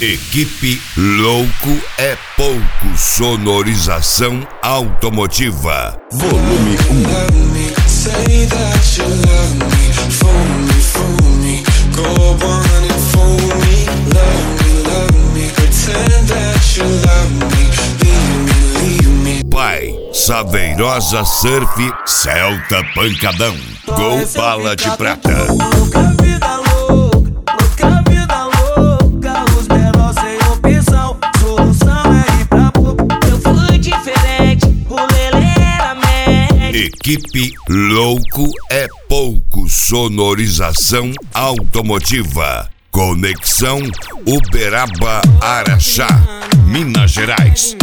Equipe Louco é Pouco, sonorização automotiva. Volume 1. Pai, Saveirosa Surf, Celta Pancadão, Gol Bala de Prata. Equipe Louco é Pouco, sonorização automotiva. Conexão Uberaba-Araxá, Minas Gerais.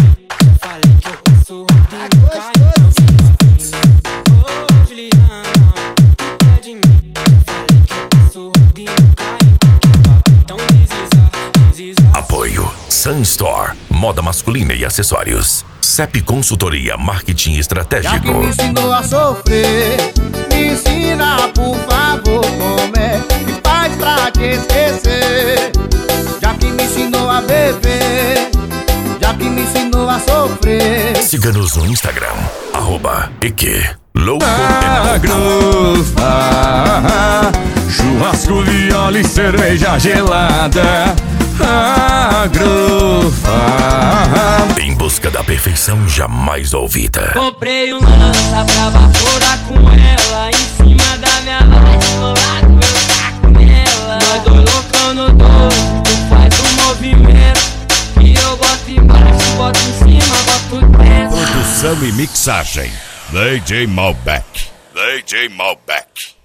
Apoio Sun Store, moda masculina e acessórios. CEP Consultoria Marketing Estratégico. Já que me ensinou a sofrer, me ensina por favor como é que faz pra te esquecer. Já que me ensinou a beber, já que me ensinou a sofrer. Siga-nos no Instagram, @EQ-Louco Churrasco, viola e cerveja gelada. Em busca da perfeição jamais ouvida. Comprei uma lança pra vaporar com ela em cima da minha laje, do lado eu taco nela. Nós dois loucando doido, tu faz um movimento e eu boto embaixo, boto em cima, boto dentro. Produção e mixagem, DJ Malbec.